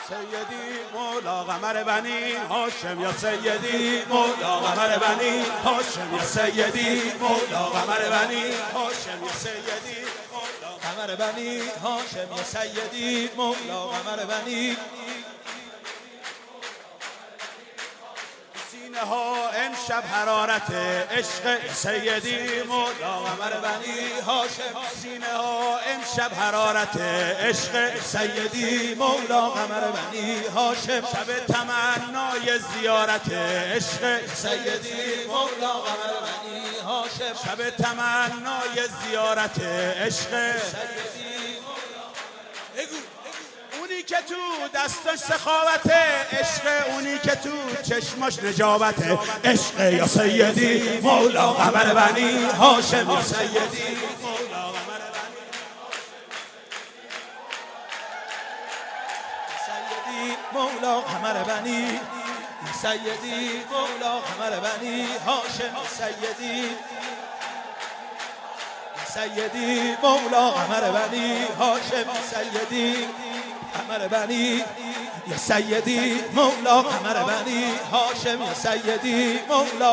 سیدی مولا قمر بنی هاشم یا سیدی مولا قمر بنی هاشم یا سیدی مولا قمر بنی هاشم یا سیدی مولا قمر بنی هاشم یا سیدی مولا قمر بنی سینه ها امشب حرارت عشق سیدی مولا قمر بنی هاشم سینه ها امشب حرارت عشق سیدی مولا قمر بنی هاشم شب تمنای زیارت عشق سیدی مولا قمر بنی هاشم شب تمنای زیارت عشق سیدی اونی که تو دستش سخاوت عشق اونی که تو چشماش نجابت عشق یا سیدی مولا قمر بنی هاشم یا سیدی مولا قمر بنی سیدی مولا قمر بنی سیدی مولا قمر بنی هاشم سیدی سیدی مولا قمر بنی هاشم سیدی قمر بنی یا سیدی مولا قمر بنی هاشم یا سیدی مولا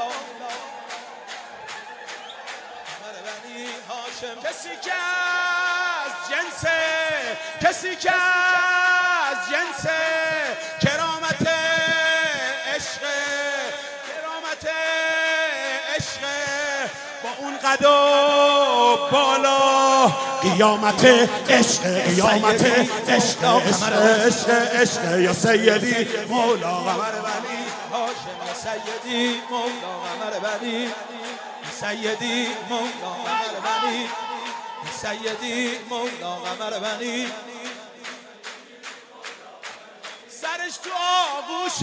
قمر بنی هاشم کسی که از جنس کسی که از جنس کرامت عشق کرامت عشق با اون قد و بالا قیامت عشق قیامت عشق عشق عشق یا سیدی مولا قمر بنی هاشم یا سیدی مولا قمر بنی سیدی مولا قمر بنی سیدی مولا قمر بنی سرش تو آغوش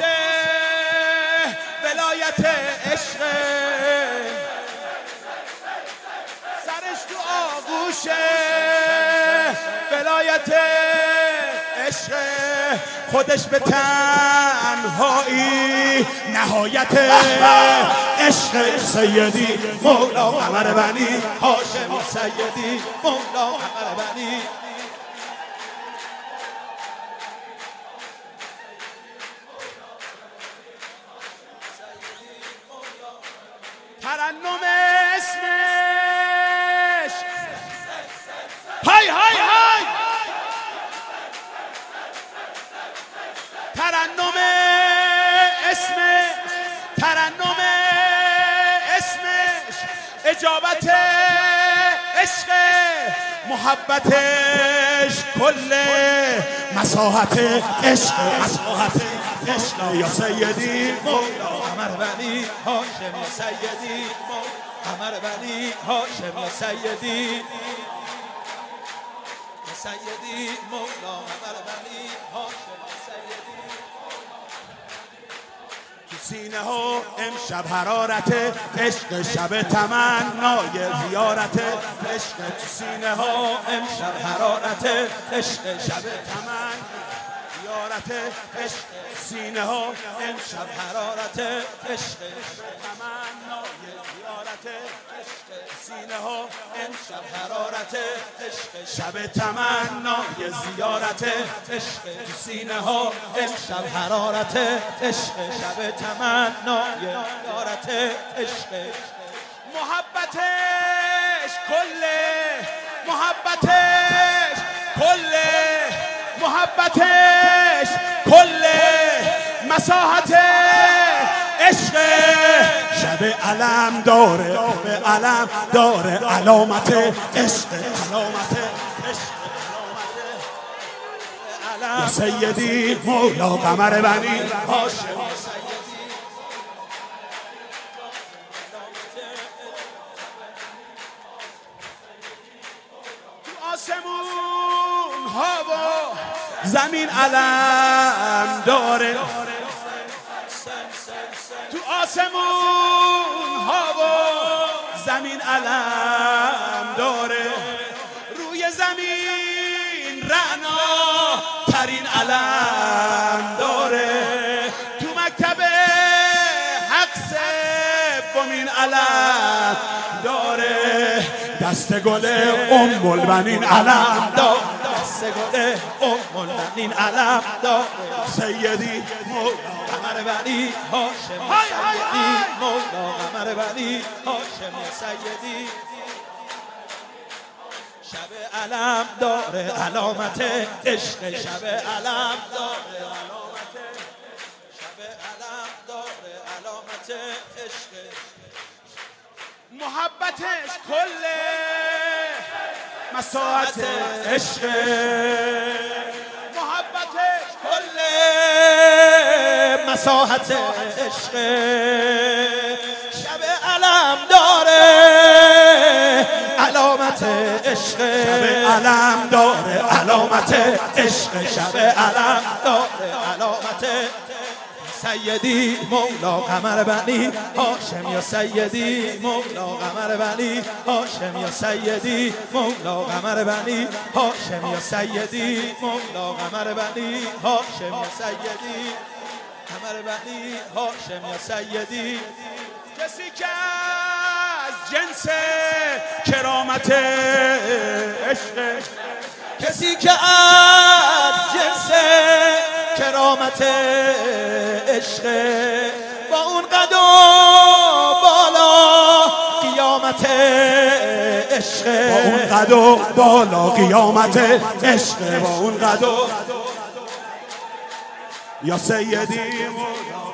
ولایت عشق تو آغوش ولایت عشق خودش به تنهایی نهایت عشق سیدی مولا قمر بنی هاشم سیدی مولا قمر بنی ترنم اسمش های های های ترنم اسمش ترنم اسمش اجابت عشق محبتش کل مساحت عشق مساحت عشق یا سیدی مولا قمر بنی هاشم یا سیدی قمر بنی هاشم یا سیدی سیدی مولا قمر بنی هاشم یا سیدی تو سینه ها امشب حرارت عشق شب تمنای زیارت عشق تو سینه ها امشب حرارت عشق شب تمن زیارت عشق سینه ها امشب حرارت عشق تمنای زیارت عشق سینه ها امشب حرارت عشق شب تمنای زیارت عشق سینه ها امشب حرارت عشق شب تمنای زیارت عشق محبتش کل محبتش کل محبتش کل مساحت عشق شب علم داره به علم داره علامت عشق علامت عشق علامت سیدی مولا قمر بنی هاشم تو آسمون ها و زمین علم داره تو آسمون ها و زمین علم داره روی زمین رعنا ترین علم داره تو مکتب حق سومین علم داره دست گل البنین علم داره مثل گل المؤمنین علم داره سیدی مولا قمر بنی هاشم سیدی مولا قمر بنی هاشم سیدی شب علم داره علامت عشق شب علم داره علامت شب علم داره علامت عشق محبتش کل مساحت عشق محبتش کل مساحت عشق شب علم داره علامت عشق شب علم داره علامت عشق شب علم داره علامت سیدی مولا قمر بنی هاشم یا سیدی مولا قمر بنی هاشم یا سیدی مولا قمر بنی هاشم یا سیدی مولا قمر بنی هاشم یا سیدی قمر بنی هاشم یا سیدی کسی که از جنس کرامت عشق کسی که از جنس کرامت عشق با اون قد و بالا قیامت عشق با اون قد و بالا قیامت عشق با اون قد و یا سیدی مولا